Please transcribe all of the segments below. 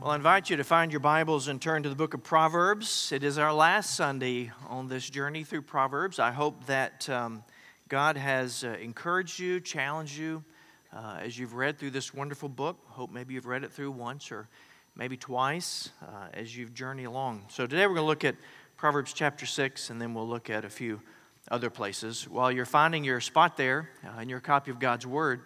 Well, I invite you to find your Bibles and turn to the book of Proverbs. It is our last Sunday on this journey through Proverbs. I hope that God has encouraged you, challenged you as you've read through this wonderful book. Hope maybe you've read it through once or maybe twice as you've journeyed along. So today we're going to look at Proverbs chapter 6, and then we'll look at a few other places. While you're finding your spot there in your copy of God's Word,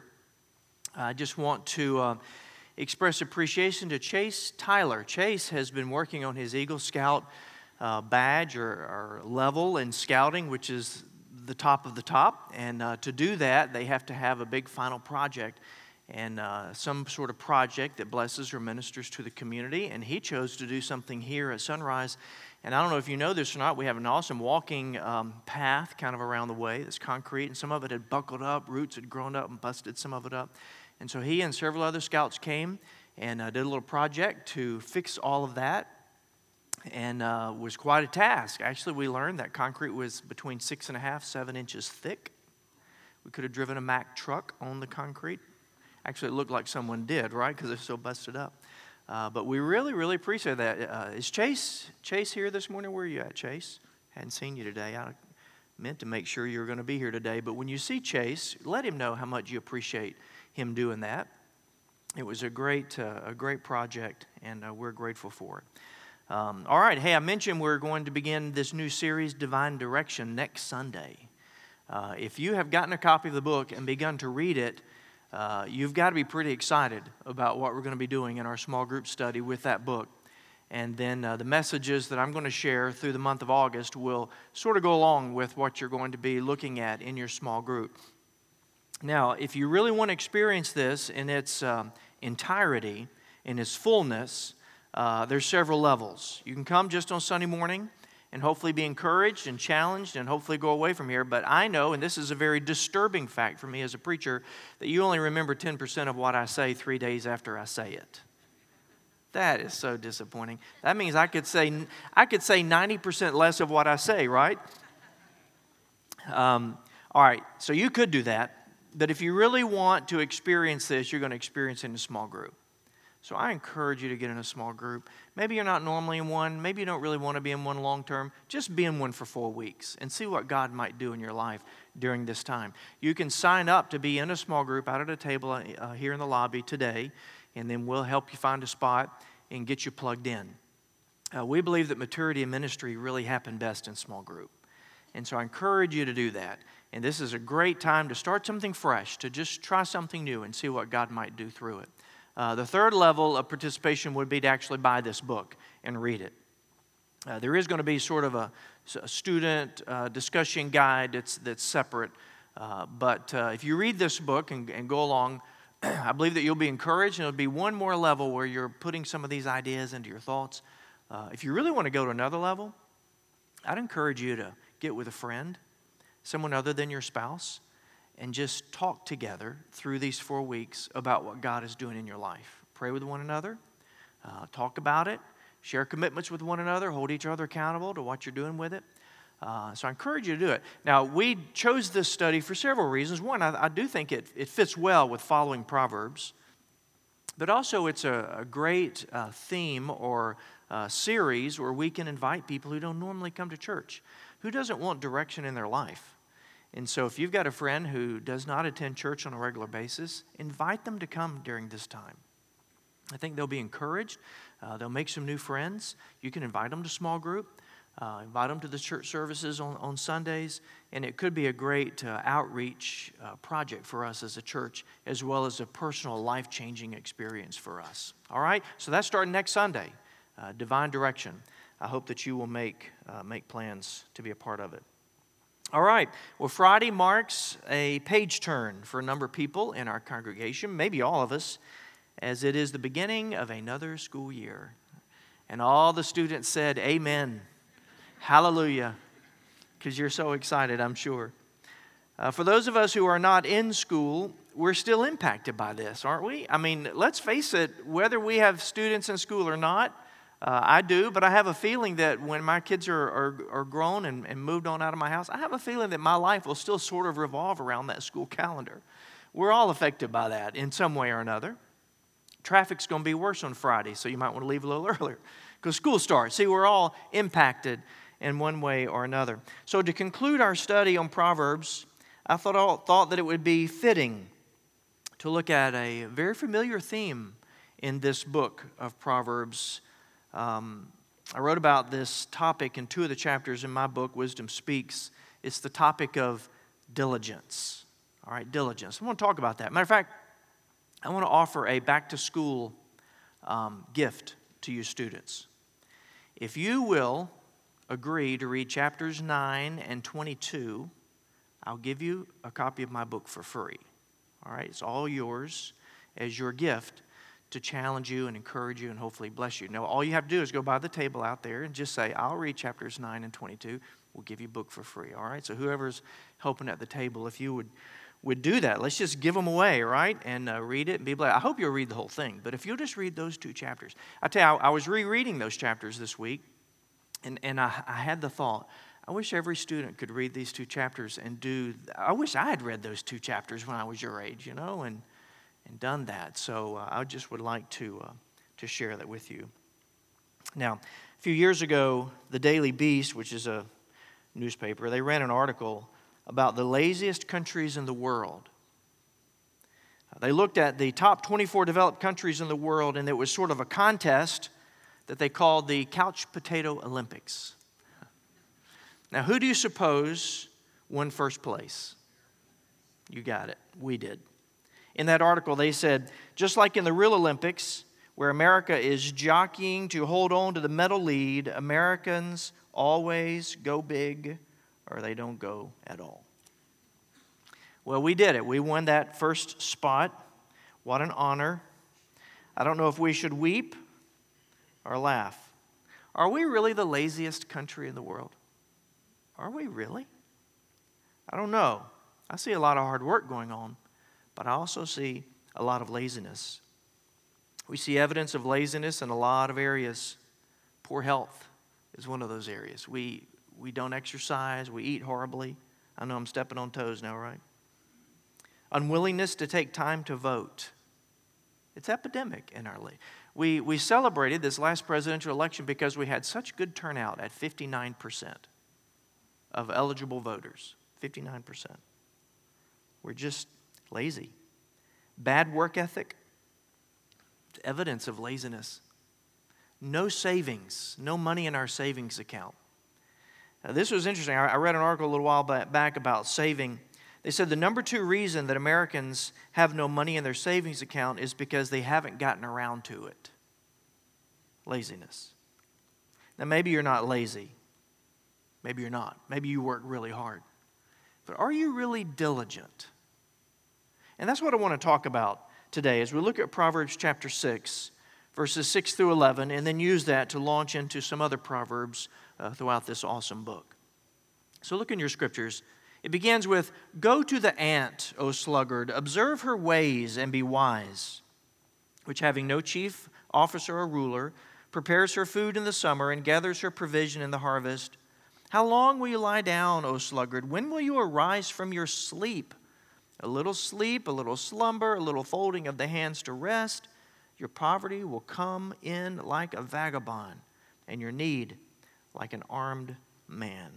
I just want to express appreciation to Chase Tyler. Chase has been working on his Eagle Scout badge or level in scouting, which is the top of the top. And to do that, they have to have a big final project and some sort of project that blesses or ministers to the community. And he chose to do something here at Sunrise. And I don't know if you know this or not, we have an awesome walking path kind of around the way that's concrete. And some of it had buckled up, roots had grown up and busted some of it up. And so he and several other scouts came and did a little project to fix all of that, and was quite a task. Actually, we learned that concrete was between 6.5, 7 inches thick. We could have driven a Mack truck on the concrete. Actually, it looked like someone did, right, because it's so busted up. But we really, really appreciate that. Is Chase here this morning? Where are you at, Chase? Hadn't seen you today. I meant to make sure you were going to be here today. But when you see Chase, let him know how much you appreciate him doing that. It was a great project, and we're grateful for it. All right, hey, I mentioned we're going to begin this new series, Divine Direction, next Sunday. If you have gotten a copy of the book and begun to read it, you've got to be pretty excited about what we're going to be doing in our small group study with that book. And then the messages that I'm going to share through the month of August will sort of go along with what you're going to be looking at in your small group. Now, if you really want to experience this in its entirety, in its fullness, there's several levels. You can come just on Sunday morning and hopefully be encouraged and challenged and hopefully go away from here. But I know, and this is a very disturbing fact for me as a preacher, that you only remember 10% of what I say 3 days after I say it. That is so disappointing. That means I could say 90% less of what I say, right? All right, so you could do that. But if you really want to experience this, you're going to experience it in a small group. So I encourage you to get in a small group. Maybe you're not normally in one. Maybe you don't really want to be in one long term. Just be in one for 4 weeks and see what God might do in your life during this time. You can sign up to be in a small group out at a table here in the lobby today, and then we'll help you find a spot and get you plugged in. We believe that maturity in ministry really happen best in small group. And so I encourage you to do that. And this is a great time to start something fresh, to just try something new and see what God might do through it. The third level of participation would be to actually buy this book and read it. There is going to be sort of a student discussion guide that's separate. But if you read this book and go along, I believe that you'll be encouraged, and it'll be one more level where you're putting some of these ideas into your thoughts. If you really want to go to another level, I'd encourage you to get with a friend, someone other than your spouse, and just talk together through these 4 weeks about what God is doing in your life. Pray with one another, talk about it, share commitments with one another, hold each other accountable to what you're doing with it. So I encourage you to do it. Now, we chose this study for several reasons. One, I do think it fits well with following Proverbs, but also it's a great theme or series where we can invite people who don't normally come to church. Who doesn't want direction in their life? And so if you've got a friend who does not attend church on a regular basis, invite them to come during this time. I think they'll be encouraged. They'll make some new friends. You can invite them to small group, invite them to the church services on Sundays, and it could be a great outreach project for us as a church, as well as a personal life-changing experience for us. All right? So that's starting next Sunday, Divine Direction. I hope that you will make plans to be a part of it. All right. Well, Friday marks a page turn for a number of people in our congregation, maybe all of us, as it is the beginning of another school year. And all the students said, Amen. Hallelujah. Because you're so excited, I'm sure. For those of us who are not in school, we're still impacted by this, aren't we? I mean, let's face it, whether we have students in school or not, I do, but I have a feeling that when my kids are grown and moved on out of my house, I have a feeling that my life will still sort of revolve around that school calendar. We're all affected by that in some way or another. traffic's going to be worse on Friday, so you might want to leave a little earlier because school starts. See, we're all impacted in one way or another. So to conclude our study on Proverbs, I thought that it would be fitting to look at a very familiar theme in this book of Proverbs. I wrote about this topic in 2 of the chapters in my book, Wisdom Speaks. It's the topic of diligence. All right, diligence. I want to talk about that. Matter of fact, I want to offer a back-to-school gift to you students. If you will agree to read chapters 9 and 22, I'll give you a copy of my book for free. All right, it's all yours as your gift to challenge you and encourage you and hopefully bless you. Now, all you have to do is go by the table out there and just say, I'll read chapters 9 and 22. We'll give you a book for free, all right? So whoever's helping at the table, if you would do that, let's just give them away, right? And read it and be blessed. I hope you'll read the whole thing, but if you'll just read those 2 chapters. I tell you, I was rereading those chapters this week, and I had the thought, I wish every student could read these 2 chapters I wish I had read those 2 chapters when I was your age, and done that. So I just would like to share that with you. Now, a few years ago, the Daily Beast, which is a newspaper, they ran an article about the laziest countries in the world. They looked at the top 24 developed countries in the world, and it was sort of a contest that they called the Couch Potato Olympics. Now, who do you suppose won first place? You got it. We did. In that article, they said, just like in the real Olympics, where America is jockeying to hold on to the medal lead, Americans always go big or they don't go at all. Well, we did it. We won that first spot. What an honor. I don't know if we should weep or laugh. Are we really the laziest country in the world? Are we really? I don't know. I see a lot of hard work going on, but I also see a lot of laziness. We see evidence of laziness in a lot of areas. Poor health is one of those areas. We don't exercise. We eat horribly. I know I'm stepping on toes now, right? Unwillingness to take time to vote. It's epidemic in our league. We celebrated this last presidential election because we had such good turnout at 59% of eligible voters. 59%. We're just lazy. Bad work ethic. It's evidence of laziness. No savings. No money in our savings account. Now, this was interesting. I read an article a little while back about saving. They said the number 2 reason that Americans have no money in their savings account is because they haven't gotten around to it. Laziness. Now, maybe you're not lazy. Maybe you're not. Maybe you work really hard. But are you really diligent? And that's what I want to talk about today as we look at Proverbs chapter 6, verses 6 through 11, and then use that to launch into some other Proverbs throughout this awesome book. So look in your scriptures. It begins with, "Go to the ant, O sluggard, observe her ways and be wise, which having no chief officer or ruler, prepares her food in the summer and gathers her provision in the harvest. How long will you lie down, O sluggard? When will you arise from your sleep? A little slumber, a little folding of the hands to rest. Your poverty will come in like a vagabond, and your need like an armed man."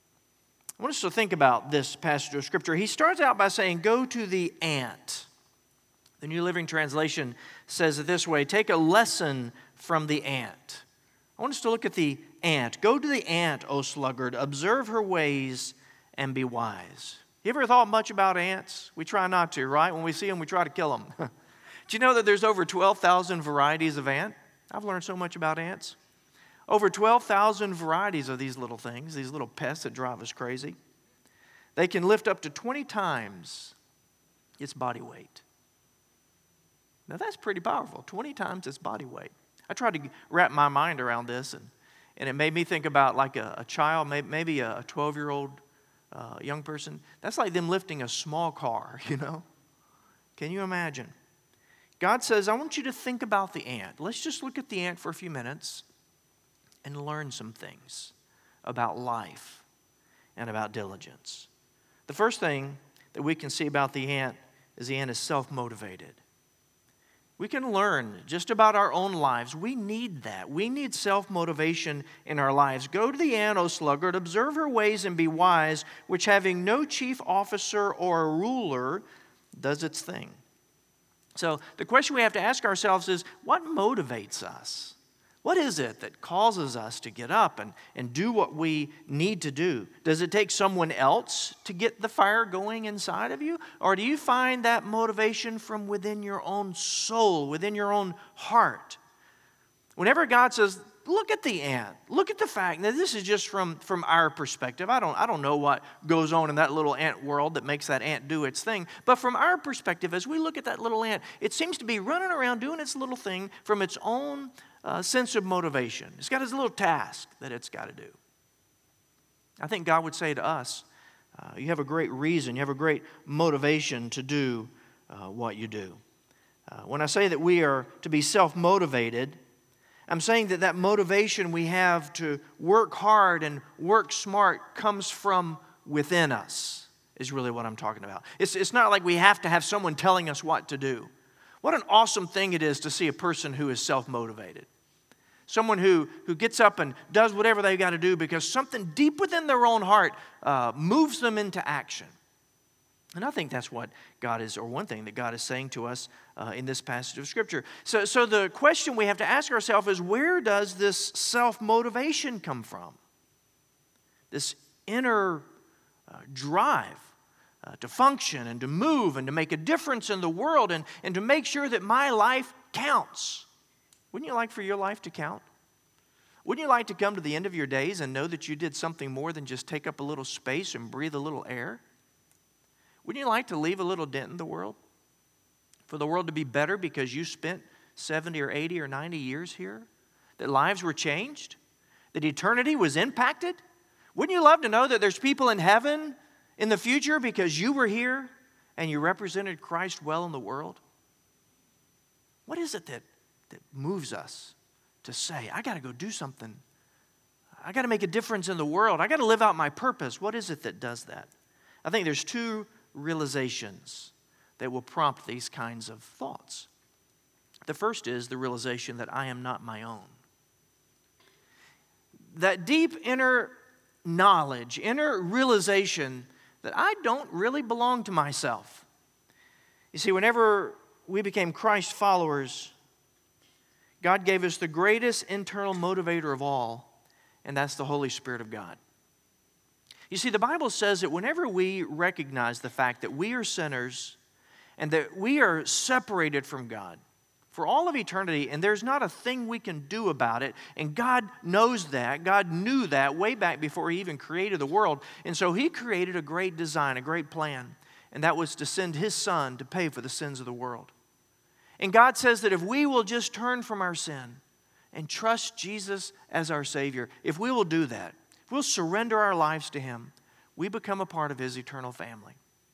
I want us to think about this passage of Scripture. He starts out by saying, go to the ant. The New Living Translation says it this way, take a lesson from the ant. I want us to look at the ant. Go to the ant, O sluggard, observe her ways and be wise. You ever thought much about ants? We try not to, right? When we see them, we try to kill them. Do you know that there's over 12,000 varieties of ant? I've learned so much about ants. Over 12,000 varieties of these little things, these little pests that drive us crazy. They can lift up to 20 times its body weight. Now that's pretty powerful, 20 times its body weight. I tried to wrap my mind around this, and it made me think about like a child, maybe a 12-year-old young person. That's like them lifting a small car, Can you imagine? God says, I want you to think about the ant. Let's just look at the ant for a few minutes and learn some things about life and about diligence. The first thing that we can see about the ant is self-motivated. We can learn just about our own lives. We need that. We need self-motivation in our lives. Go to the ant, O sluggard, observe her ways and be wise, which having no chief officer or a ruler does its thing. So the question we have to ask ourselves is, what motivates us? What is it that causes us to get up and do what we need to do? Does it take someone else to get the fire going inside of you? Or do you find that motivation from within your own soul, within your own heart? Whenever God says, look at the ant, look at the fact, now this is just from our perspective. I don't know what goes on in that little ant world that makes that ant do its thing. But from our perspective, as we look at that little ant, it seems to be running around doing its little thing from its own sense of motivation. It's got its little task that it's got to do. I think God would say to us, you have a great reason, you have a great motivation to do what you do. When I say that we are to be self-motivated, I'm saying that motivation we have to work hard and work smart comes from within us, is really what I'm talking about. It's not like we have to have someone telling us what to do. What an awesome thing it is to see a person who is self-motivated. Someone who gets up and does whatever they've got to do because something deep within their own heart moves them into action. And I think that's what God is, or one thing that God is saying to us in this passage of Scripture. So the question we have to ask ourselves is, where does this self-motivation come from? This inner drive to function and to move and to make a difference in the world and to make sure that my life counts. Wouldn't you like for your life to count? Wouldn't you like to come to the end of your days and know that you did something more than just take up a little space and breathe a little air? Wouldn't you like to leave a little dent in the world? For the world to be better because you spent 70 or 80 or 90 years here? That lives were changed? That eternity was impacted? Wouldn't you love to know that there's people in heaven in the future because you were here and you represented Christ well in the world? What is it that moves us to say, I got to go do something. I got to make a difference in the world. I got to live out my purpose. What is it that does that? I think there's two realizations that will prompt these kinds of thoughts. The first is the realization that I am not my own. That deep inner knowledge, inner realization that I don't really belong to myself. You see, whenever we became Christ followers, God gave us the greatest internal motivator of all, and that's the Holy Spirit of God. You see, the Bible says that whenever we recognize the fact that we are sinners and that we are separated from God for all of eternity, and there's not a thing we can do about it, and God knows that, God knew that way back before He even created the world, and so He created a great design, a great plan, and that was to send His Son to pay for the sins of the world. And God says that if we will just turn from our sin and trust Jesus as our Savior, if we will do that, if we'll surrender our lives to Him, we become a part of His eternal family.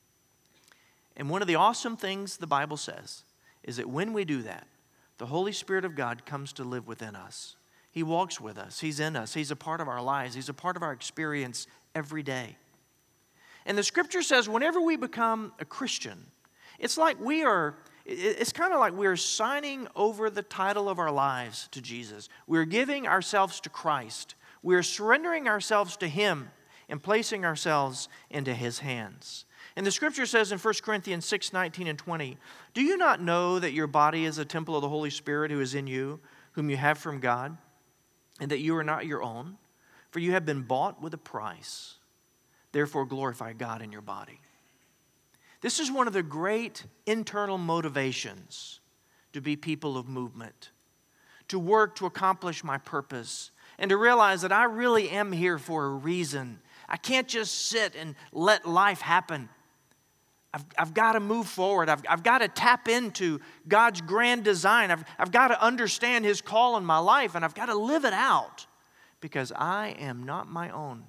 And one of the awesome things the Bible says is that when we do that, the Holy Spirit of God comes to live within us. He walks with us. He's in us. He's a part of our lives. He's a part of our experience every day. And the Scripture says whenever we become a Christian, it's kind of like we're signing over the title of our lives to Jesus. We're giving ourselves to Christ. We're surrendering ourselves to Him and placing ourselves into His hands. And the Scripture says in 1 Corinthians 6:19 and 20, do you not know that your body is a temple of the Holy Spirit who is in you, whom you have from God, and that you are not your own? For you have been bought with a price. Therefore glorify God in your body. This is one of the great internal motivations to be people of movement, to work to accomplish my purpose, and to realize that I really am here for a reason. I can't just sit and let life happen. I've got to move forward. I've got to tap into God's grand design. I've got to understand His call in my life, and I've got to live it out because I am not my own.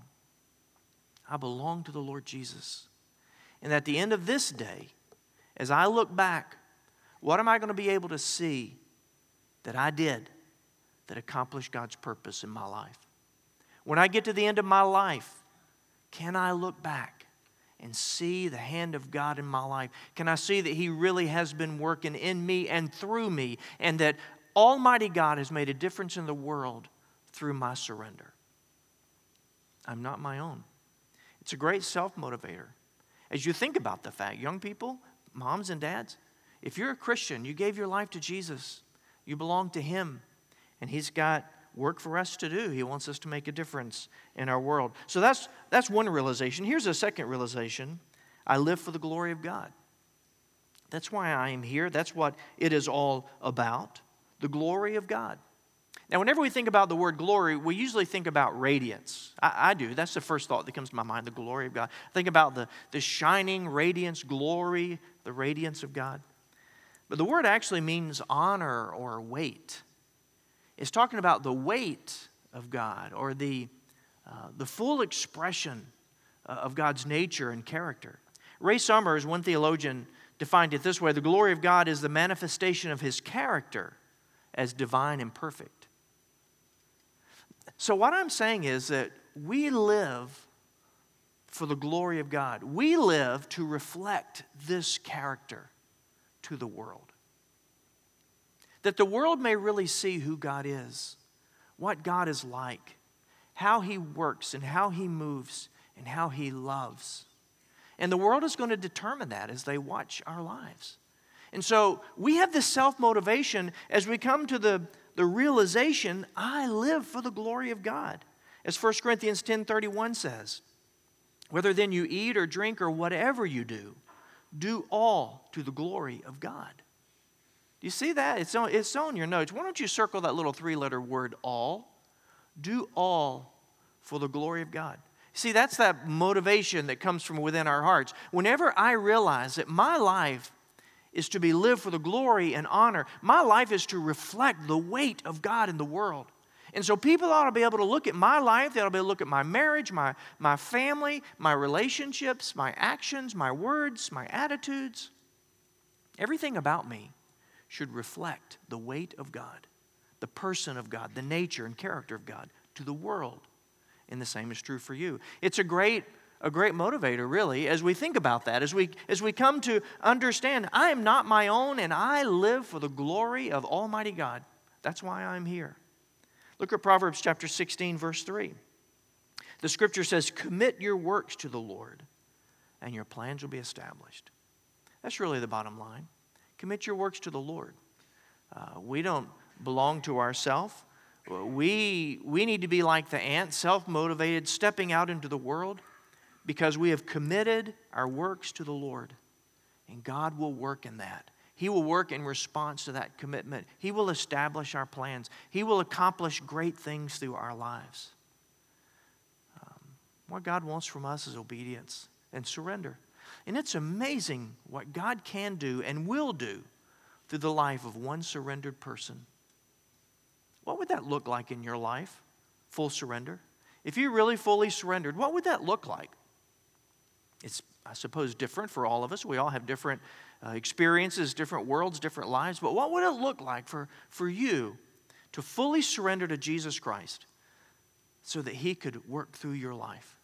I belong to the Lord Jesus. And at the end of this day, as I look back, what am I going to be able to see that I did that accomplished God's purpose in my life? When I get to the end of my life, can I look back and see the hand of God in my life? Can I see that He really has been working in me and through me, and that Almighty God has made a difference in the world through my surrender? I'm not my own. It's a great self-motivator. As you think about the fact, young people, moms and dads, if you're a Christian, you gave your life to Jesus, you belong to Him, and He's got work for us to do. He wants us to make a difference in our world. So that's one realization. Here's a second realization. I live for the glory of God. That's why I am here. That's what it is all about, the glory of God. Now, whenever we think about the word glory, we usually think about radiance. I do. That's the first thought that comes to my mind, the glory of God. Think about the shining radiance, glory, the radiance of God. But the word actually means honor or weight. It's talking about the weight of God, or the full expression of God's nature and character. Ray Summers, one theologian, defined it this way: the glory of God is the manifestation of His character as divine and perfect. So what I'm saying is that we live for the glory of God. We live to reflect this character to the world. That the world may really see who God is, what God is like, how He works and how He moves and how He loves. And the world is going to determine that as they watch our lives. And so we have this self-motivation as we come to the realization, I live for the glory of God. As 1 Corinthians 10:31 says, whether then you eat or drink or whatever you do all to the glory of God. Do you see that? It's on your notes. Why don't you circle that little 3-letter word, all? Do all for the glory of God. See, that's that motivation that comes from within our hearts. Whenever I realize that my life is to be lived for the glory and honor, my life is to reflect the weight of God in the world. And so people ought to be able to look at my life, they ought to be able to look at my marriage, my family, my relationships, my actions, my words, my attitudes. Everything about me should reflect the weight of God, the person of God, the nature and character of God to the world. And the same is true for you. It's a great motivator, really, as we think about that, as we come to understand, I am not my own and I live for the glory of Almighty God. That's why I'm here. Look at Proverbs chapter 16, verse 3. The scripture says, commit your works to the Lord and your plans will be established. That's really the bottom line. Commit your works to the Lord. We don't belong to ourselves. We need to be like the ant, self-motivated, stepping out into the world because we have committed our works to the Lord. And God will work in that. He will work in response to that commitment. He will establish our plans. He will accomplish great things through our lives. What God wants from us is obedience and surrender. And it's amazing what God can do and will do through the life of one surrendered person. What would that look like in your life? Full surrender. If you really fully surrendered, what would that look like? It's, I suppose, different for all of us. We all have different experiences, different worlds, different lives. But what would it look like for you to fully surrender to Jesus Christ so that He could work through your life?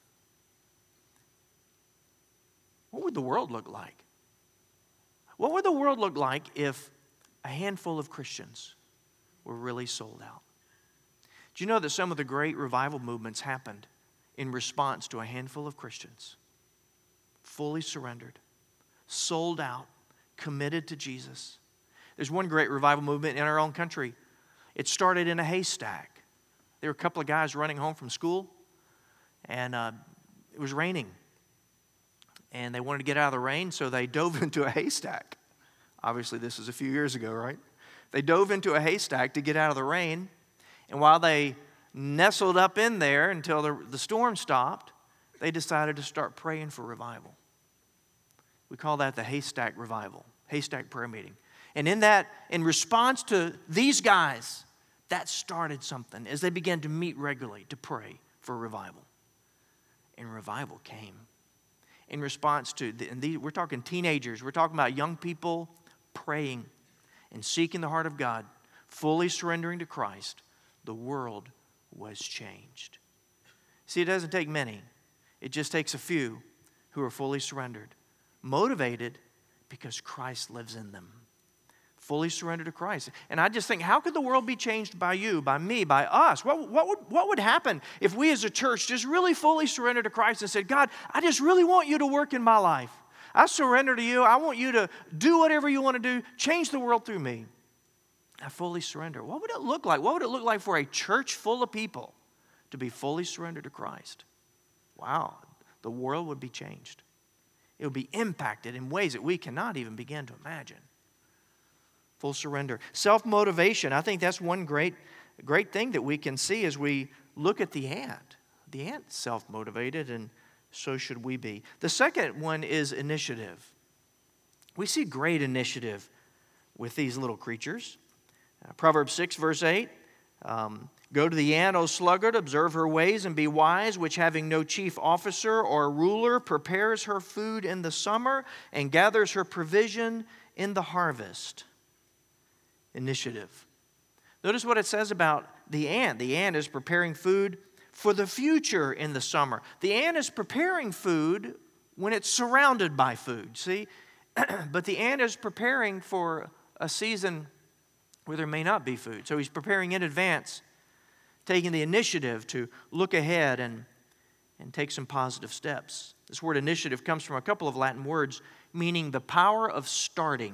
What would the world look like? What would the world look like if a handful of Christians were really sold out? Do you know that some of the great revival movements happened in response to a handful of Christians? Fully surrendered, sold out, committed to Jesus. There's one great revival movement in our own country. It started in a haystack. There were a couple of guys running home from school, and it was raining. And they wanted to get out of the rain, so they dove into a haystack. Obviously, this is a few years ago, right? They dove into a haystack to get out of the rain, and while they nestled up in there until the storm stopped, they decided to start praying for revival. We call that the haystack revival, haystack prayer meeting. And in response to these guys, that started something as they began to meet regularly to pray for revival. And revival came. In response to, we're talking teenagers, we're talking about young people praying and seeking the heart of God, fully surrendering to Christ, the world was changed. See, it doesn't take many. It just takes a few who are fully surrendered, motivated because Christ lives in them. Fully surrendered to Christ. And I just think, how could the world be changed by you, by me, by us? What would happen if we as a church just really fully surrendered to Christ and said, God, I just really want you to work in my life. I surrender to you. I want you to do whatever you want to do. Change the world through me. I fully surrender. What would it look like? What would it look like for a church full of people to be fully surrendered to Christ? Wow, the world would be changed. It would be impacted in ways that we cannot even begin to imagine. Full surrender. Self-motivation. I think that's one great thing that we can see as we look at the ant. The ant's self-motivated, and so should we be. The second one is initiative. We see great initiative with these little creatures. Proverbs 6, verse 8. Go to the ant, O sluggard, observe her ways and be wise, which having no chief officer or ruler prepares her food in the summer and gathers her provision in the harvest. Initiative. Notice what it says about the ant. The ant is preparing food for the future in the summer. The ant is preparing food when it's surrounded by food, see? But the ant is preparing for a season where there may not be food. So he's preparing in advance, taking the initiative to look ahead and take some positive steps. This word initiative comes from a couple of Latin words meaning the power of starting.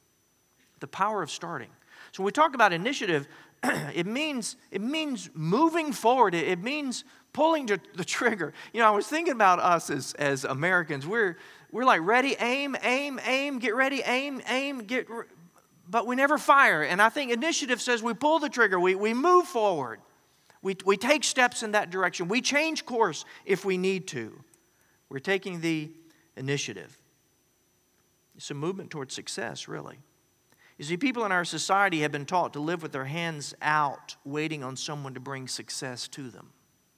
The power of starting. So when we talk about initiative, it means moving forward. It means pulling the trigger. You know, I was thinking about us as Americans. We're like ready, aim, get ready, aim, but we never fire. And I think initiative says we pull the trigger. We move forward. We take steps in that direction. We change course if we need to. We're taking the initiative. It's a movement towards success, really. You see, people in our society have been taught to live with their hands out, waiting on someone to bring success to them.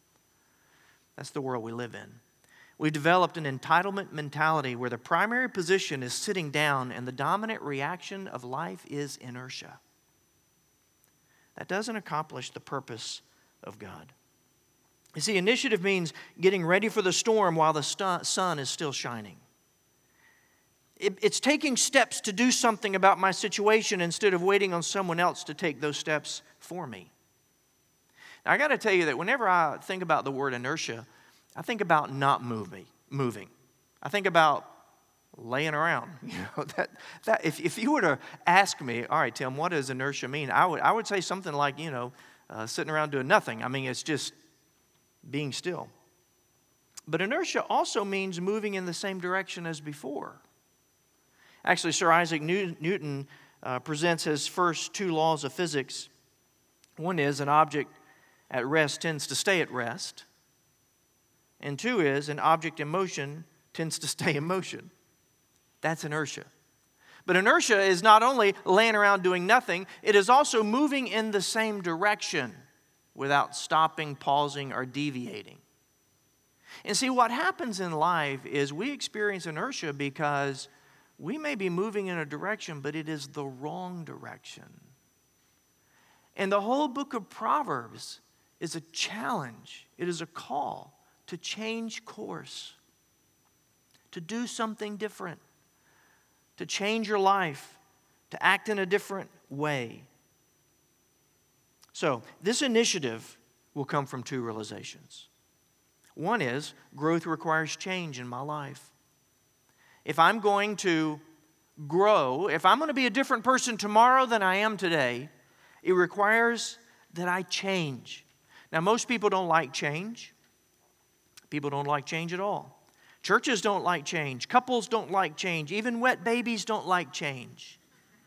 That's the world we live in. We've developed an entitlement mentality where the primary position is sitting down and the dominant reaction of life is inertia. That doesn't accomplish the purpose of God. You see, initiative means getting ready for the storm while the sun is still shining. It's taking steps to do something about my situation instead of waiting on someone else to take those steps for me. Now, I got to tell you that whenever I think about the word inertia, I think about not moving. I think about laying around. You know, that if you were to ask me, all right, Tim, what does inertia mean? I would say something like, sitting around doing nothing. I mean, it's just being still. But inertia also means moving in the same direction as before. Actually, Sir Isaac Newton presents his first two laws of physics. One is an object at rest tends to stay at rest. And two is an object in motion tends to stay in motion. That's inertia. But inertia is not only laying around doing nothing, it is also moving in the same direction without stopping, pausing, or deviating. And see, what happens in life is we experience inertia because we may be moving in a direction, but it is the wrong direction. And the whole book of Proverbs is a challenge. It is a call to change course, to do something different, to change your life, to act in a different way. So, this initiative will come from two realizations. One is, growth requires change in my life. If I'm going to grow, if I'm going to be a different person tomorrow than I am today, it requires that I change. Now, most people don't like change. People don't like change at all. Churches don't like change. Couples don't like change. Even wet babies don't like change.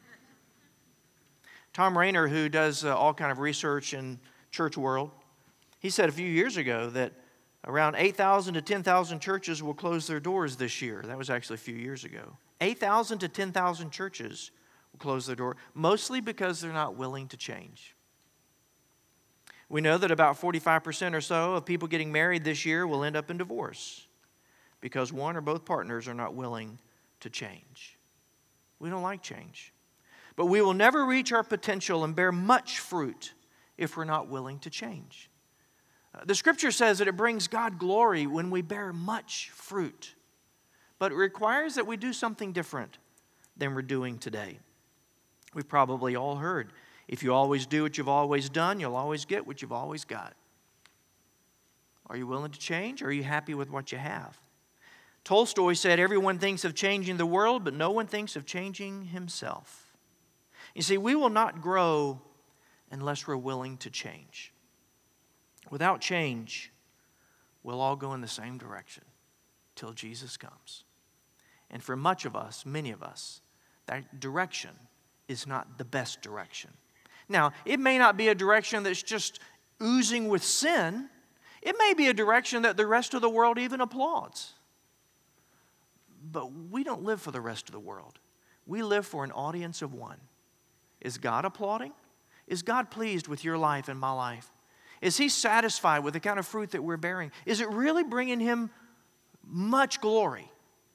Tom Rainer, who does all kind of research in church world, he said a few years ago that around 8,000 to 10,000 churches will close their doors this year. That was actually a few years ago. 8,000 to 10,000 churches will close their door, mostly because they're not willing to change. We know that about 45% or so of people getting married this year will end up in divorce because one or both partners are not willing to change. We don't like change. But we will never reach our potential and bear much fruit if we're not willing to change. The scripture says that it brings God glory when we bear much fruit. but it requires that we do something different than we're doing today. We've probably all heard, if you always do what you've always done, you'll always get what you've always got. Are you willing to change, or are you happy with what you have? Tolstoy said, everyone thinks of changing the world, but no one thinks of changing himself. You see, we will not grow unless we're willing to change. Without change, we'll all go in the same direction till Jesus comes. And for much of us, many of us, that direction is not the best direction. Now, it may not be a direction that's just oozing with sin. It may be a direction that the rest of the world even applauds. But we don't live for the rest of the world. We live for an audience of one. Is God applauding? Is God pleased with your life and my life? Is He satisfied with the kind of fruit that we're bearing? Is it really bringing Him much glory?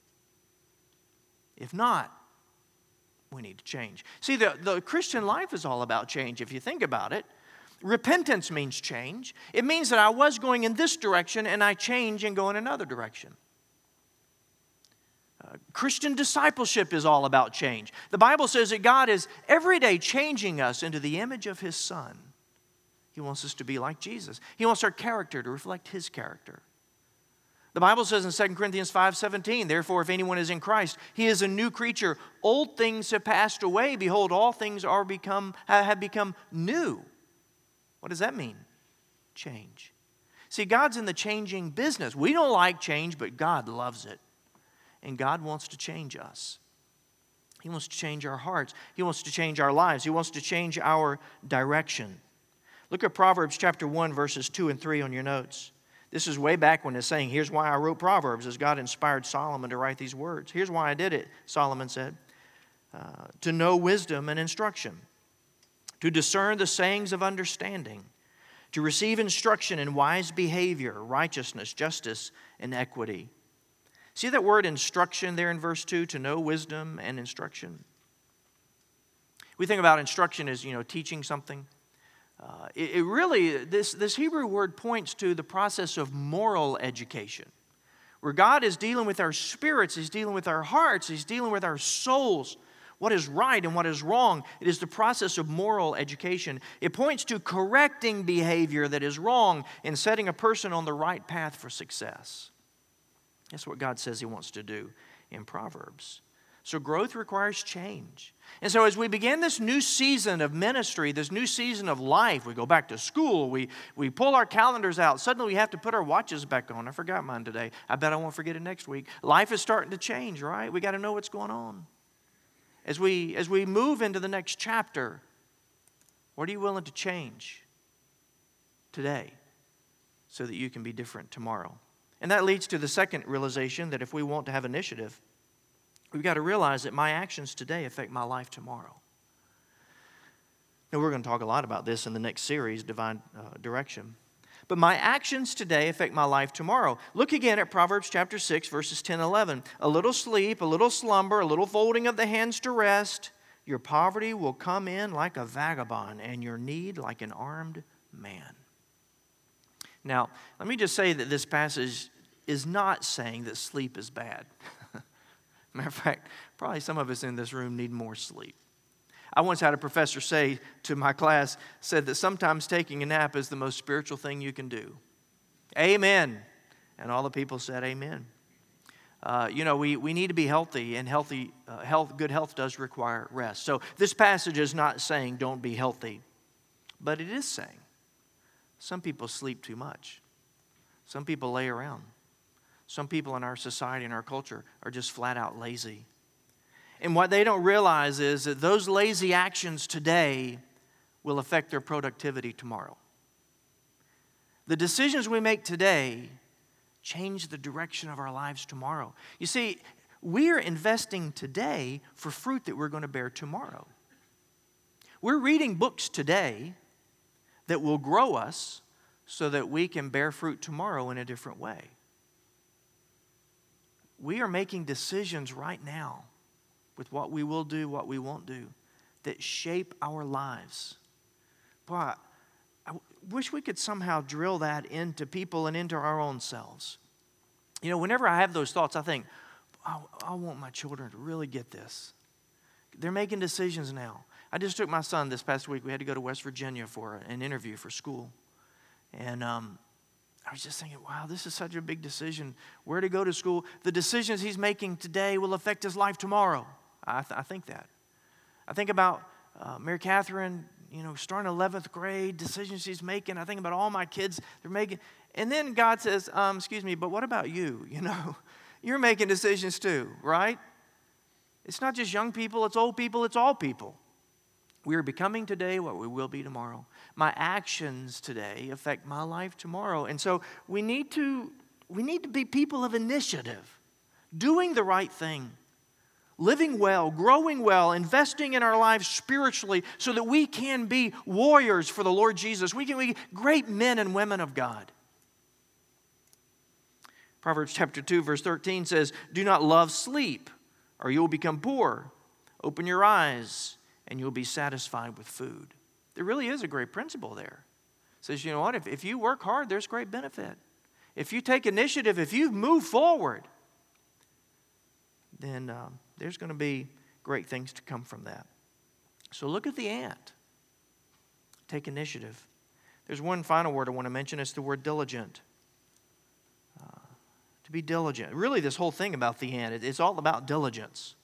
If not, we need to change. See, the Christian life is all about change, if you think about it. Repentance means change. It means that I was going in this direction and I change and go in another direction. Christian discipleship is all about change. The Bible says that God is every day changing us into the image of His Son. He wants us to be like Jesus. He wants our character to reflect His character. The Bible says in 2 Corinthians 5:17, therefore, if anyone is in Christ, he is a new creature. Old things have passed away. Behold, all things have become new. What does that mean? Change. See, God's in the changing business. We don't like change, but God loves it. And God wants to change us. He wants to change our hearts. He wants to change our lives. He wants to change our direction. Look at Proverbs chapter 1, verses 2 and 3 on your notes. This is way back when it's saying, here's why I wrote Proverbs, as God inspired Solomon to write these words. Here's why I did it, Solomon said. To know wisdom and instruction, to discern the sayings of understanding, to receive instruction in wise behavior, righteousness, justice, and equity. See that word instruction there in verse 2, to know wisdom and instruction? We think about instruction as, teaching something. This Hebrew word points to the process of moral education, where God is dealing with our spirits, He's dealing with our hearts, He's dealing with our souls, what is right and what is wrong. It is the process of moral education. It points to correcting behavior that is wrong and setting a person on the right path for success. That's what God says He wants to do in Proverbs. So growth requires change. And so as we begin this new season of ministry, this new season of life, we go back to school, we pull our calendars out. Suddenly we have to put our watches back on. I forgot mine today. I bet I won't forget it next week. Life is starting to change, right? We got to know what's going on. As we move into the next chapter, what are you willing to change today so that you can be different tomorrow? And that leads to the second realization, that if we want to have initiative, we've got to realize that my actions today affect my life tomorrow. Now, we're going to talk a lot about this in the next series, Divine Direction. But my actions today affect my life tomorrow. Look again at Proverbs chapter 6, verses 10 and 11. A little sleep, a little slumber, a little folding of the hands to rest. Your poverty will come in like a vagabond, and your need like an armed man. Now, let me just say that this passage is not saying that sleep is bad. Matter of fact, probably some of us in this room need more sleep. I once had a professor say to my class, said that sometimes taking a nap is the most spiritual thing you can do. Amen. And all the people said amen. We need to be healthy, and good health does require rest. So this passage is not saying don't be healthy, but it is saying some people sleep too much. Some people lay around. Some people in our society and our culture are just flat out lazy. And what they don't realize is that those lazy actions today will affect their productivity tomorrow. The decisions we make today change the direction of our lives tomorrow. You see, we're investing today for fruit that we're going to bear tomorrow. We're reading books today that will grow us so that we can bear fruit tomorrow in a different way. We are making decisions right now with what we will do, what we won't do, that shape our lives. Boy, I wish we could somehow drill that into people and into our own selves. Whenever I have those thoughts, I think, I want my children to really get this. They're making decisions now. I just took my son this past week. We had to go to West Virginia for an interview for school. And I was just thinking, wow, this is such a big decision. Where to go to school. The decisions he's making today will affect his life tomorrow. I think that. I think about Mary Catherine, starting 11th grade, decisions she's making. I think about all my kids they're making. And then God says, excuse me, but what about you? You're making decisions too, right? It's not just young people, it's old people, it's all people. We are becoming today what we will be tomorrow. My actions today affect my life tomorrow. And so we need to be people of initiative, doing the right thing, living well, growing well, investing in our lives spiritually so that we can be warriors for the Lord Jesus. We can be great men and women of God. Proverbs chapter 2, verse 13 says, "Do not love sleep, or you will become poor. Open your eyes, and you'll be satisfied with food." There really is a great principle there. It says, you know what? If you work hard, there's great benefit. If you take initiative, if you move forward, then there's going to be great things to come from that. So look at the ant. Take initiative. There's one final word I want to mention. It's the word diligent. To be diligent. Really, this whole thing about the ant, it's all about diligence.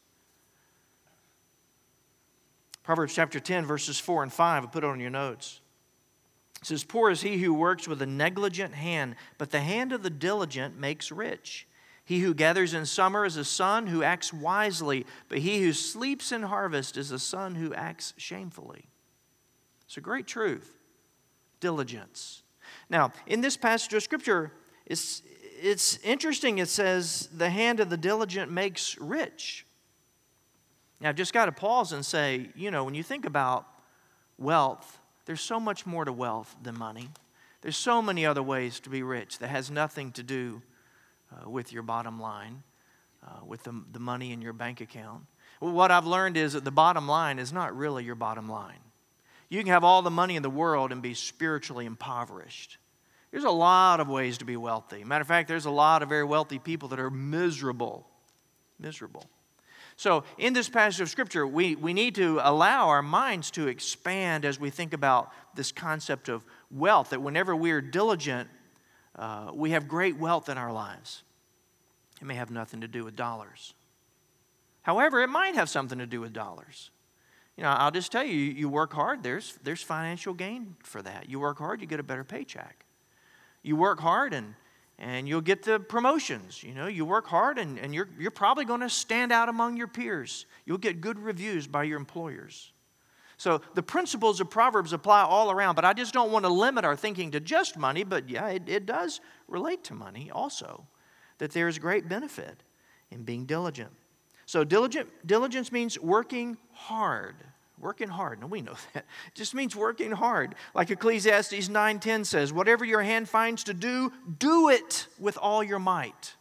Proverbs chapter 10, verses 4 and 5, I put it on your notes. It says, "Poor is he who works with a negligent hand, but the hand of the diligent makes rich. He who gathers in summer is a son who acts wisely, but he who sleeps in harvest is a son who acts shamefully." It's a great truth. Diligence. Now, in this passage of Scripture, it's interesting. It says, the hand of the diligent makes rich. Now, I've just got to pause and say, when you think about wealth, there's so much more to wealth than money. There's so many other ways to be rich that has nothing to do with your bottom line, with the money in your bank account. Well, what I've learned is that the bottom line is not really your bottom line. You can have all the money in the world and be spiritually impoverished. There's a lot of ways to be wealthy. Matter of fact, there's a lot of very wealthy people that are miserable. Miserable. So in this passage of Scripture, we need to allow our minds to expand as we think about this concept of wealth, that whenever we are diligent, we have great wealth in our lives. It may have nothing to do with dollars. However, it might have something to do with dollars. I'll just tell you, you work hard, there's financial gain for that. You work hard, you get a better paycheck. You work hard and you'll get the promotions. You work hard and you're probably going to stand out among your peers. You'll get good reviews by your employers. So the principles of Proverbs apply all around, but I just don't want to limit our thinking to just money, but yeah, it does relate to money also, that there is great benefit in being diligent. So diligence means working hard. Working hard. Now, we know that. It just means working hard. Like Ecclesiastes 9:10 says, "Whatever your hand finds to do, do it with all your might."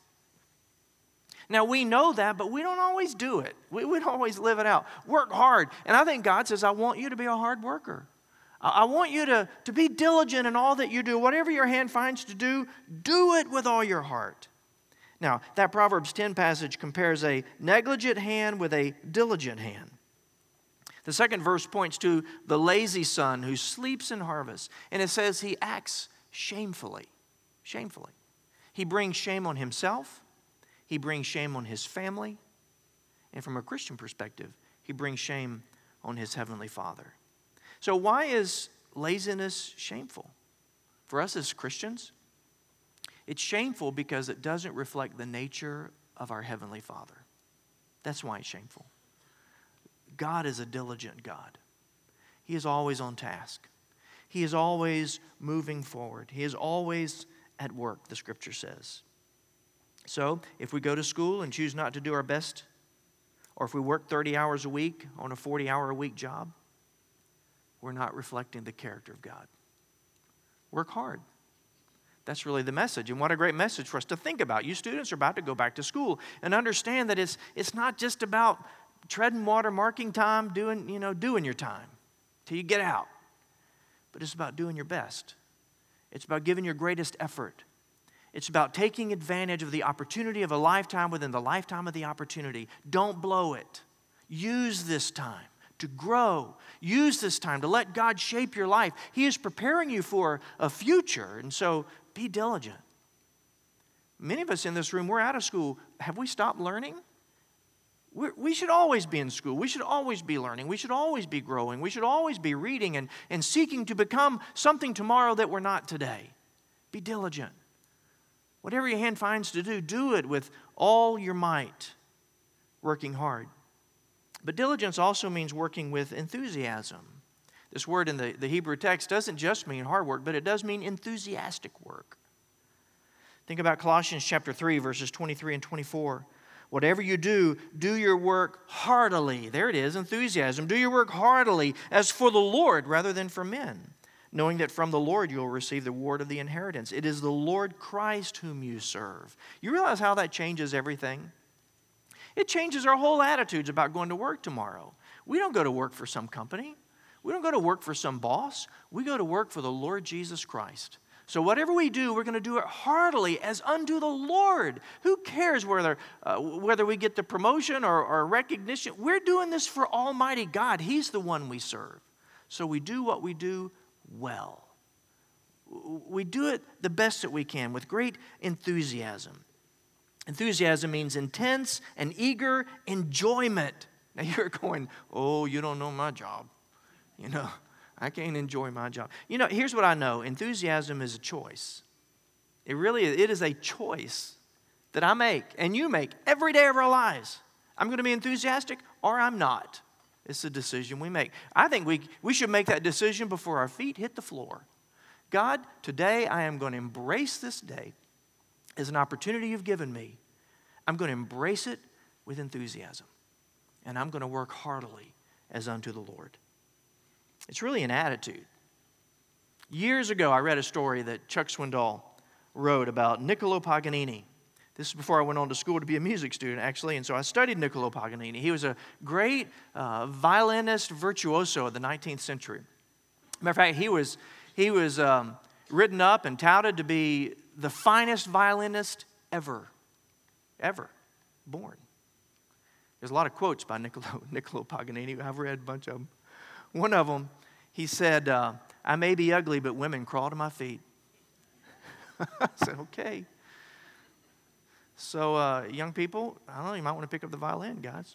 Now, we know that, but we don't always do it. We don't always live it out. Work hard. And I think God says, I want you to be a hard worker. I want you to be diligent in all that you do. Whatever your hand finds to do, do it with all your heart. Now, that Proverbs 10 passage compares a negligent hand with a diligent hand. The second verse points to the lazy son who sleeps in harvest. And it says he acts shamefully. Shamefully. He brings shame on himself. He brings shame on his family. And from a Christian perspective, he brings shame on his heavenly Father. So why is laziness shameful? For us as Christians, it's shameful because it doesn't reflect the nature of our heavenly Father. That's why it's shameful. God is a diligent God. He is always on task. He is always moving forward. He is always at work, the Scripture says. So, if we go to school and choose not to do our best, or if we work 30 hours a week on a 40-hour-a-week job, we're not reflecting the character of God. Work hard. That's really the message. And what a great message for us to think about. You students are about to go back to school and understand that it's not just about treading water, marking time, doing your time till you get out. But it's about doing your best. It's about giving your greatest effort. It's about taking advantage of the opportunity of a lifetime within the lifetime of the opportunity. Don't blow it. Use this time to grow. Use this time to let God shape your life. He is preparing you for a future, and so be diligent. Many of us in this room, we're out of school. Have we stopped learning? We should always be in school. We should always be learning. We should always be growing. We should always be reading and seeking to become something tomorrow that we're not today. Be diligent. Whatever your hand finds to do it with all your might, working hard. But diligence also means working with enthusiasm. This word in the Hebrew text doesn't just mean hard work, but it does mean enthusiastic work. Think about Colossians chapter 3, verses 23 and 24. Whatever you do, do your work heartily. There it is, enthusiasm. Do your work heartily as for the Lord rather than for men, knowing that from the Lord you will receive the reward of the inheritance. It is the Lord Christ whom you serve. You realize how that changes everything? It changes our whole attitudes about going to work tomorrow. We don't go to work for some company. We don't go to work for some boss. We go to work for the Lord Jesus Christ. So whatever we do, we're going to do it heartily as unto the Lord. Who cares whether we get the promotion or recognition? We're doing this for Almighty God. He's the one we serve. So we do what we do well. We do it the best that we can with great enthusiasm. Enthusiasm means intense and eager enjoyment. Now you're going, oh, you don't know my job. I can't enjoy my job. Here's what I know. Enthusiasm is a choice. It really is. It is a choice that I make and you make every day of our lives. I'm going to be enthusiastic or I'm not. It's a decision we make. I think we should make that decision before our feet hit the floor. God, today I am going to embrace this day as an opportunity you've given me. I'm going to embrace it with enthusiasm. And I'm going to work heartily as unto the Lord. It's really an attitude. Years ago, I read a story that Chuck Swindoll wrote about Niccolo Paganini. This is before I went on to school to be a music student, actually, and so I studied Niccolo Paganini. He was a great violinist virtuoso of the 19th century. Matter of fact, he was written up and touted to be the finest violinist ever born. There's a lot of quotes by Niccolo Paganini. I've read a bunch of them. One of them, he said, I may be ugly, but women crawl to my feet. I said, okay. So, young people, I don't know, you might want to pick up the violin, guys.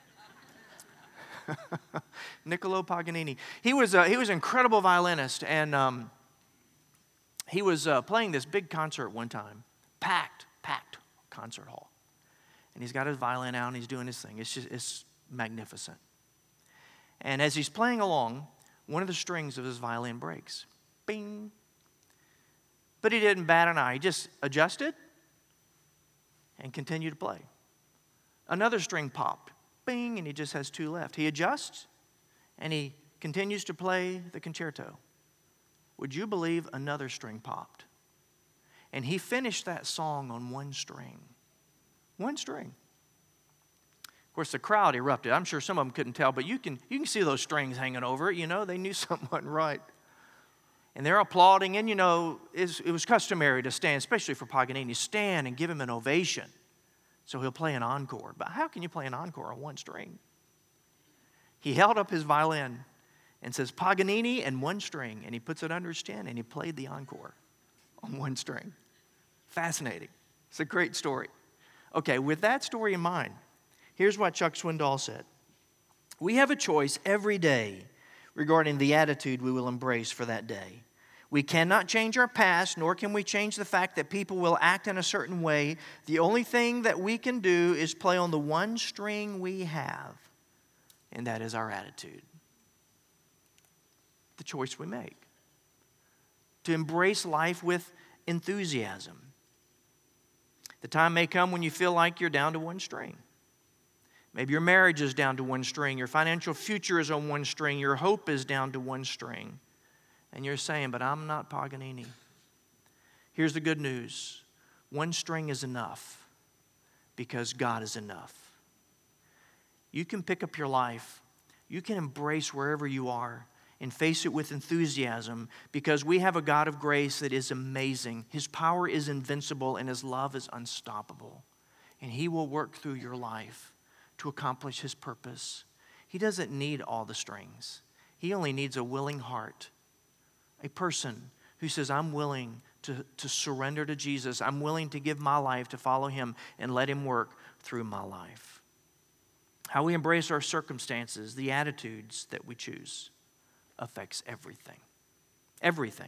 Niccolo Paganini. He was an incredible violinist, and he was playing this big concert one time, packed concert hall. And he's got his violin out, and he's doing his thing. It's magnificent. And as he's playing along, one of the strings of his violin breaks. Bing. But he didn't bat an eye. He just adjusted and continued to play. Another string popped. Bing, and he just has two left. He adjusts, and he continues to play the concerto. Would you believe another string popped? And he finished that song on one string. One string. Of course, the crowd erupted. I'm sure some of them couldn't tell, but you can see those strings hanging over it. They knew something wasn't right. And they're applauding, and it was customary to stand, especially for Paganini, stand and give him an ovation. So he'll play an encore. But how can you play an encore on one string? He held up his violin and says, Paganini and one string, and he puts it under his chin, and he played the encore on one string. Fascinating. It's a great story. Okay, with that story in mind, here's what Chuck Swindoll said. We have a choice every day regarding the attitude we will embrace for that day. We cannot change our past, nor can we change the fact that people will act in a certain way. The only thing that we can do is play on the one string we have, and that is our attitude. The choice we make. To embrace life with enthusiasm. The time may come when you feel like you're down to one string. Maybe your marriage is down to one string. Your financial future is on one string. Your hope is down to one string. And you're saying, but I'm not Paganini. Here's the good news. One string is enough because God is enough. You can pick up your life. You can embrace wherever you are and face it with enthusiasm, because we have a God of grace that is amazing. His power is invincible and His love is unstoppable. And He will work through your life to accomplish His purpose. He doesn't need all the strings. He only needs a willing heart, a person who says, I'm willing to surrender to Jesus. I'm willing to give my life to follow Him and let Him work through my life. How we embrace our circumstances, the attitudes that we choose, affects everything. Everything.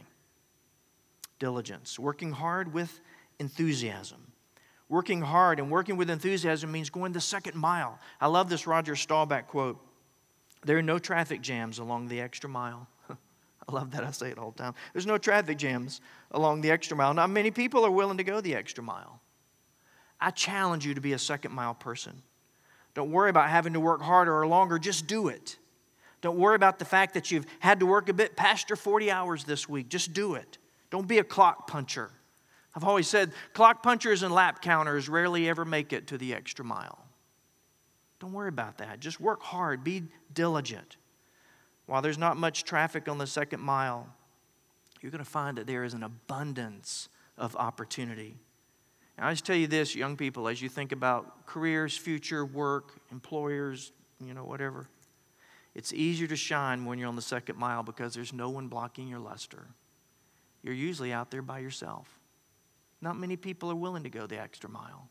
Diligence, working hard with enthusiasm. Working hard and working with enthusiasm means going the second mile. I love this Roger Staubach quote. There are no traffic jams along the extra mile. I love that. I say it all the time. There's no traffic jams along the extra mile. Not many people are willing to go the extra mile. I challenge you to be a second mile person. Don't worry about having to work harder or longer. Just do it. Don't worry about the fact that you've had to work a bit past your 40 hours this week. Just do it. Don't be a clock puncher. I've always said clock punchers and lap counters rarely ever make it to the extra mile. Don't worry about that. Just work hard. Be diligent. While there's not much traffic on the second mile, you're going to find that there is an abundance of opportunity. And I just tell you this, young people, as you think about careers, future, work, employers, whatever, it's easier to shine when you're on the second mile because there's no one blocking your luster. You're usually out there by yourself. Not many people are willing to go the extra mile.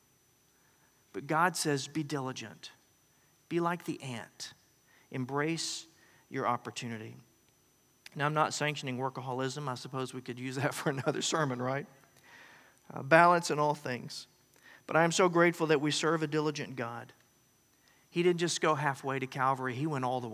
But God says, be diligent. Be like the ant. Embrace your opportunity. Now, I'm not sanctioning workaholism. I suppose we could use that for another sermon, right? Balance in all things. But I am so grateful that we serve a diligent God. He didn't just go halfway to Calvary. He went all the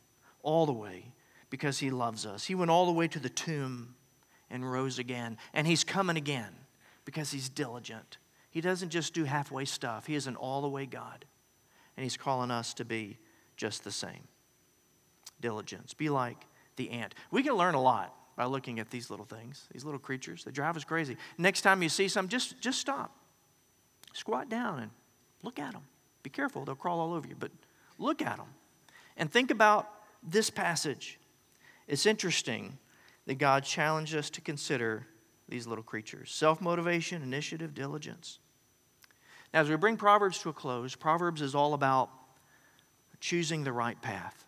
way, because He loves us. He went all the way to the tomb and rose again. And He's coming again because He's diligent. He doesn't just do halfway stuff. He is an all-the-way God. And He's calling us to be just the same. Diligence. Be like the ant. We can learn a lot by looking at these little things, these little creatures. They drive us crazy. Next time you see some, just stop. Squat down and look at them. Be careful, they'll crawl all over you, but look at them. And think about this passage. It's interesting that God challenged us to consider these little creatures. Self-motivation, initiative, diligence. Now, as we bring Proverbs to a close, Proverbs is all about choosing the right path.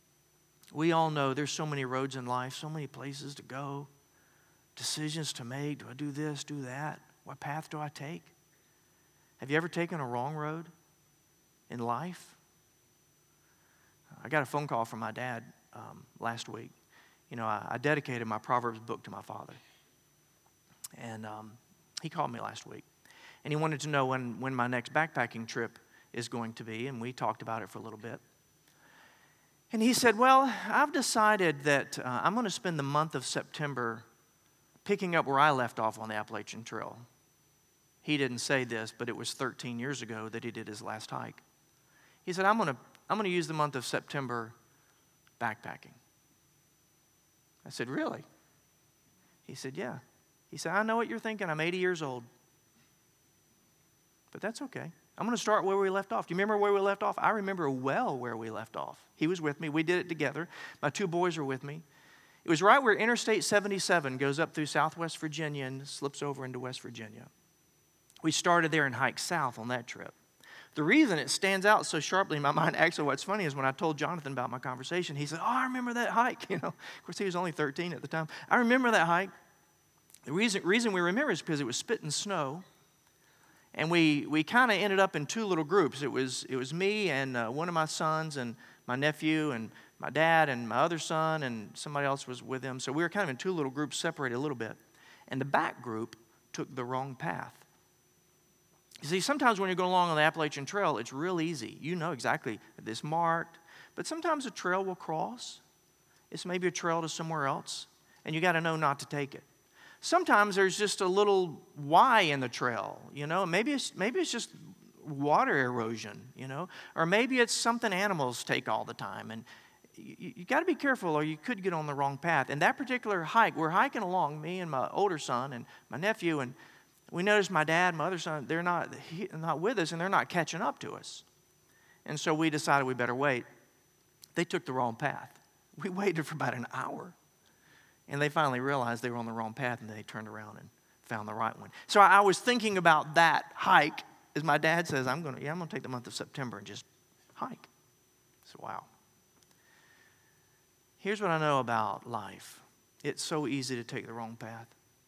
We all know there's so many roads in life, so many places to go, decisions to make. Do I do this, do that? What path do I take? Have you ever taken a wrong road in life? I got a phone call from my dad last week. I dedicated my Proverbs book to my father. And he called me last week. And he wanted to know when my next backpacking trip is going to be. And we talked about it for a little bit. And he said, well, I've decided that I'm going to spend the month of September picking up where I left off on the Appalachian Trail. He didn't say this, but it was 13 years ago that he did his last hike. He said, I'm going to use the month of September backpacking. I said, really? He said, yeah. He said, I know what you're thinking. I'm 80 years old. But that's okay. I'm going to start where we left off. Do you remember where we left off? I remember well where we left off. He was with me. We did it together. My two boys were with me. It was right where Interstate 77 goes up through southwest Virginia and slips over into West Virginia. We started there and hiked south on that trip. The reason it stands out so sharply in my mind, actually what's funny is when I told Jonathan about my conversation, he said, oh, I remember that hike. Of course, he was only 13 at the time. I remember that hike. The reason we remember is because it was spitting snow. And we kind of ended up in two little groups. It was me and one of my sons and my nephew and my dad and my other son and somebody else was with him. So we were kind of in two little groups separated a little bit. And the back group took the wrong path. You see, sometimes when you're going along on the Appalachian Trail, it's real easy. You know exactly this marked. But sometimes a trail will cross. It's maybe a trail to somewhere else. And you got to know not to take it. Sometimes there's just a little Y in the trail, Maybe it's just water erosion, Or maybe it's something animals take all the time. And you got to be careful or you could get on the wrong path. And that particular hike, we're hiking along, me and my older son and my nephew, and we noticed my dad, my other son, they're not with us and they're not catching up to us. And so we decided we better wait. They took the wrong path. We waited for about an hour. And they finally realized they were on the wrong path, and they turned around and found the right one. So I was thinking about that hike. As my dad says, I'm going to take the month of September and just hike. So wow. Here's what I know about life. It's so easy to take the wrong path.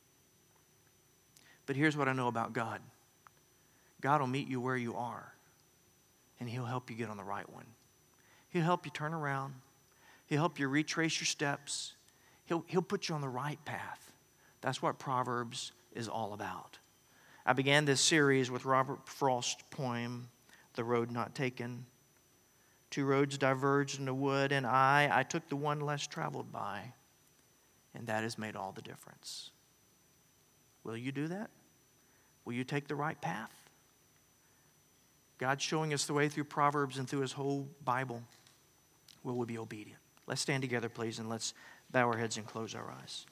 But here's what I know about God. God will meet you where you are, and He'll help you get on the right one. He'll help you turn around. He'll help you retrace your steps. He'll put you on the right path. That's what Proverbs is all about. I began this series with Robert Frost's poem, The Road Not Taken. Two roads diverged in the wood, and I took the one less traveled by, and that has made all the difference. Will you do that? Will you take the right path? God's showing us the way through Proverbs and through His whole Bible. Will we be obedient? Let's stand together, please, and let's bow our heads and close our eyes.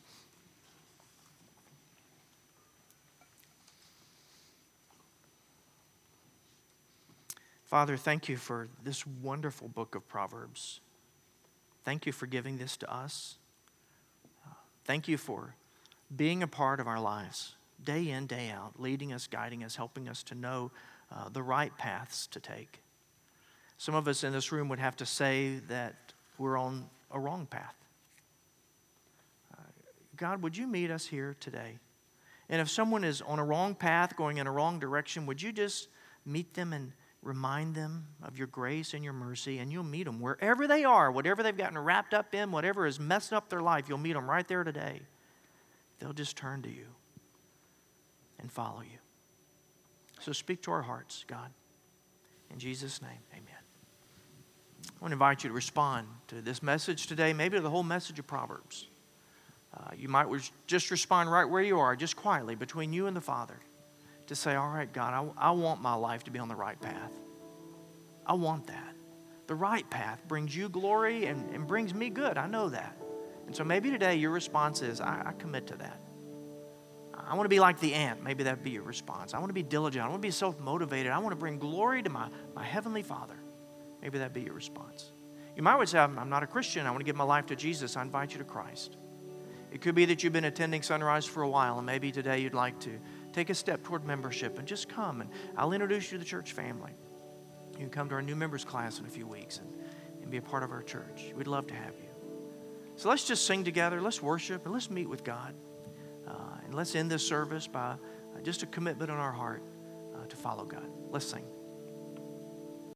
Father, thank you for this wonderful book of Proverbs. Thank you for giving this to us. Thank you for being a part of our lives, day in, day out, leading us, guiding us, helping us to know the right paths to take. Some of us in this room would have to say that we're on a wrong path. God, would you meet us here today? And if someone is on a wrong path, going in a wrong direction, would you just meet them and remind them of your grace and your mercy, and you'll meet them wherever they are, whatever they've gotten wrapped up in, whatever is messing up their life, you'll meet them right there today. They'll just turn to you and follow you. So speak to our hearts, God. In Jesus' name, amen. I want to invite you to respond to this message today, maybe to the whole message of Proverbs. You might just respond right where you are, just quietly, between you and the Father, to say, all right, God, I want my life to be on the right path. I want that. The right path brings you glory and brings me good. I know that. And so maybe today your response is, I commit to that. I want to be like the ant. Maybe that would be your response. I want to be diligent. I want to be self-motivated. I want to bring glory to my Heavenly Father. Maybe that would be your response. You might say, I'm not a Christian. I want to give my life to Jesus. I invite you to Christ. It could be that you've been attending Sunrise for a while, and maybe today you'd like to take a step toward membership and just come, and I'll introduce you to the church family. You can come to our new members class in a few weeks and be a part of our church. We'd love to have you. So let's just sing together. Let's worship, and let's meet with God. And let's end this service by just a commitment on our heart to follow God. Let's sing.